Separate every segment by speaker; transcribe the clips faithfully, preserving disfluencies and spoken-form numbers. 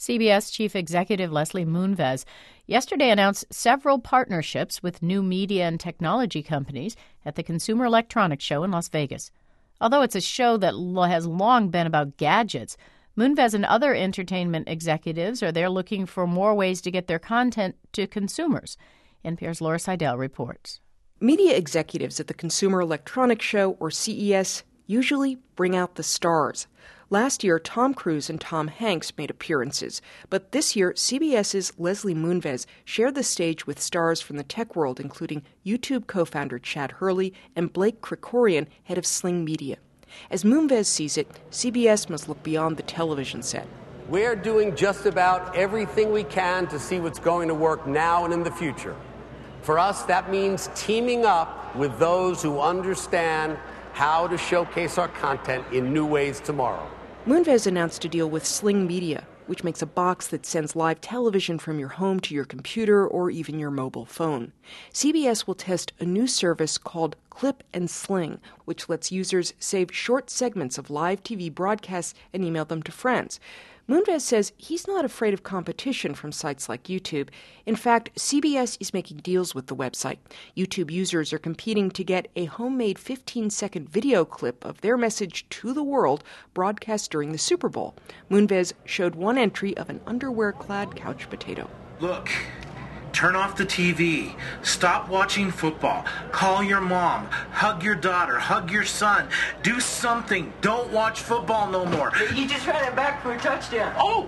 Speaker 1: C B S Chief Executive Leslie Moonves yesterday announced several partnerships with new media and technology companies at the Consumer Electronics Show in Las Vegas. Although it's a show that has long been about gadgets, Moonves and other entertainment executives are there looking for more ways to get their content to consumers. N P R's Laura Seidel reports.
Speaker 2: Media executives at the Consumer Electronics Show, or C E S, usually bring out the stars. Last year, Tom Cruise and Tom Hanks made appearances, but this year, CBS's Leslie Moonves shared the stage with stars from the tech world, including YouTube co-founder Chad Hurley and Blake Krikorian, head of Sling Media. As Moonves sees it, C B S must look beyond the television set.
Speaker 3: We're doing just about everything we can to see what's going to work now and in the future. For us, that means teaming up with those who understand how to showcase our content in new ways tomorrow.
Speaker 2: Moonves announced a deal with Sling Media, which makes a box that sends live television from your home to your computer or even your mobile phone. C B S will test a new service called Clip and Sling, which lets users save short segments of live T V broadcasts and email them to friends. Moonves says he's not afraid of competition from sites like YouTube. In fact, C B S is making deals with the website. YouTube users are competing to get a homemade fifteen-second video clip of their message to the world broadcast during the Super Bowl. Moonves showed one entry of an underwear-clad couch potato.
Speaker 4: Look. Turn off the T V. Stop watching football. Call your mom. Hug your daughter. Hug your son. Do something. Don't watch football no more.
Speaker 5: He just ran it back for a touchdown.
Speaker 4: Oh!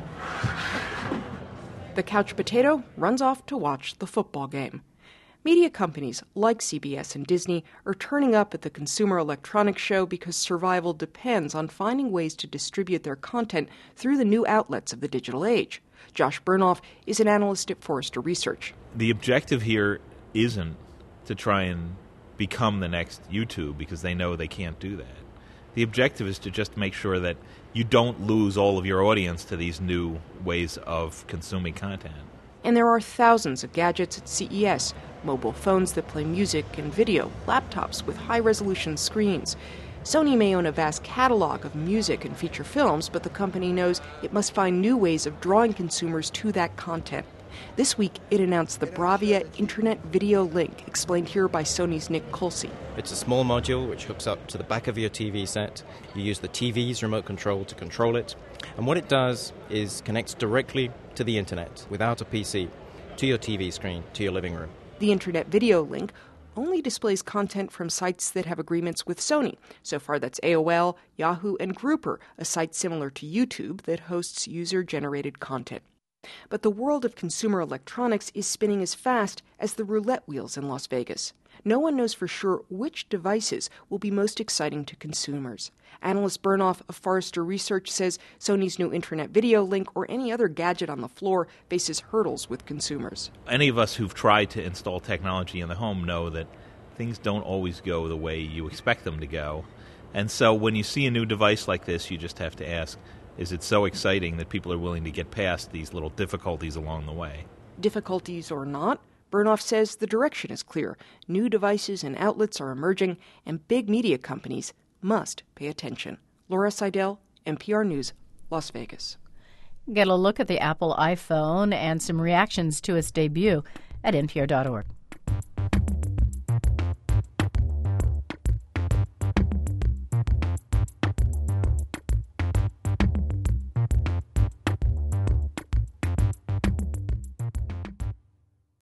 Speaker 2: The couch potato runs off to watch the football game. Media companies like C B S and Disney are turning up at the Consumer Electronics Show because survival depends on finding ways to distribute their content through the new outlets of the digital age. Josh Bernoff is an analyst at Forrester Research.
Speaker 6: The objective here isn't to try and become the next YouTube because they know they can't do that. The objective is to just make sure that you don't lose all of your audience to these new ways of consuming content.
Speaker 2: And there are thousands of gadgets at C E S, mobile phones that play music and video, laptops with high-resolution screens. Sony may own a vast catalog of music and feature films, but the company knows it must find new ways of drawing consumers to that content. This week, it announced the Bravia Internet Video Link, explained here by Sony's Nick Colsey.
Speaker 7: It's a small module which hooks up to the back of your T V set. You use the T V's remote control to control it. And what it does is connects directly to the internet without a P C, to your T V screen, to your living room.
Speaker 2: The Internet Video Link only displays content from sites that have agreements with Sony. So far, that's A O L, Yahoo, and Grouper, a site similar to YouTube that hosts user-generated content. But the world of consumer electronics is spinning as fast as the roulette wheels in Las Vegas. No one knows for sure which devices will be most exciting to consumers. Analyst Bernoff of Forrester Research says Sony's new Internet Video Link or any other gadget on the floor faces hurdles with consumers.
Speaker 6: Any of us who've tried to install technology in the home know that things don't always go the way you expect them to go. And so when you see a new device like this, you just have to ask, is it so exciting that people are willing to get past these little difficulties along the way?
Speaker 2: Difficulties or not, Bernoff says the direction is clear. New devices and outlets are emerging, and big media companies must pay attention. Laura Seidel, N P R News, Las Vegas.
Speaker 1: Get a look at the Apple iPhone and some reactions to its debut at N P R dot org.